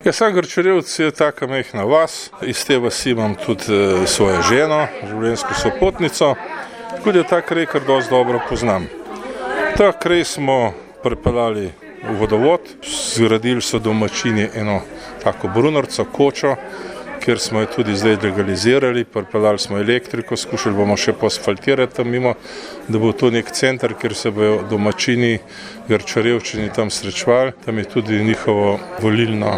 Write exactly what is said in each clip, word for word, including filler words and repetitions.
Ja, sam Grčarjevec je taka majhna vas, iz te vasi imam tudi e, svojo ženo, življenjsko sopotnico, tako da ta kraj kar dosti dobro poznam. Ta kraj smo pripeljali v vodovod, zgradili so domačini eno tako brunarco, kočo, kjer smo jo tudi zdaj legalizirali, pripeljali smo elektriko, skušali bomo še posfaltirati tam mimo, da bo to nek center, kjer se bojo domačini, Grčarjevčani tam srečevali, tam je tudi njihovo volilno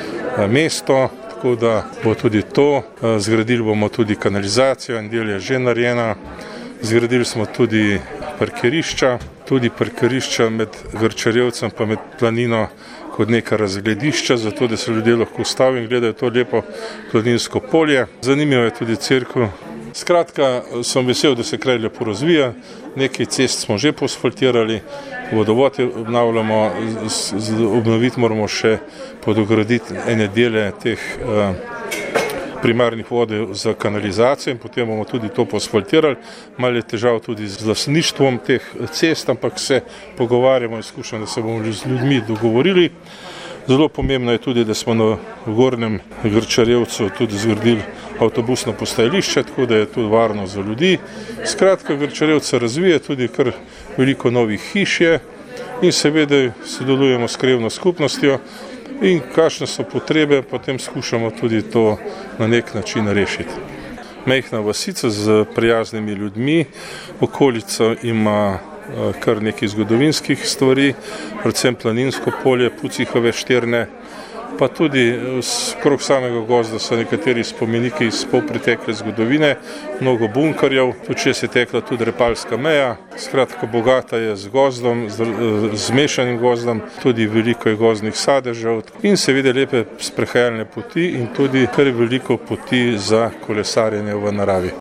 mesto, tako da bo tudi to. Zgradili bomo tudi kanalizacijo, en del je že narejena, zgradili smo tudi parkirišča, tudi parkirišča med Grčarjevcem pa med Planino kot neka razgledišča, zato da se ljudje lahko ustavijo in gledajo to lepo planinsko polje. Zanimivo je tudi cerkev. Skratka, sem vesel, da se kraj lepo razvija, nekaj cest smo že posfaltirali, vodovod obnavljamo, obnoviti moramo še podograditi ene dele teh eh, primarnih vode za kanalizacijo in potem bomo tudi to posfaltirali. Malo je težav tudi z lastništvom teh cest, ampak se pogovarjamo in skušamo, da se bomo z ljudmi dogovorili. Zelo pomembno je tudi, da smo na Gornjem Grčarjevcu tudi zgradili avtobusno postajališče, tako da je tudi varno za ljudi. Skratka, Grčarjevec se razvije, tudi kar veliko novih hiš je in seveda sodelujemo s krajevno skupnostjo in kakšne so potrebe, potem skušamo tudi to na nek način rešiti. Majhna vasica z prijaznimi ljudmi, okolica ima kar nekaj zgodovinskih stvari, predvsem planinsko polje, Pucihove štirne, pa tudi krog samega gozda so nekateri spomeniki iz polpretekle zgodovine, mnogo bunkerjev, tudi čez je tekla tudi repalska meja, skratka bogata je z gozdom, z, z mešanim gozdom, tudi veliko je gozdnih sadežev in seveda lepe sprehajalne poti in tudi kar veliko poti za kolesarjenje v naravi.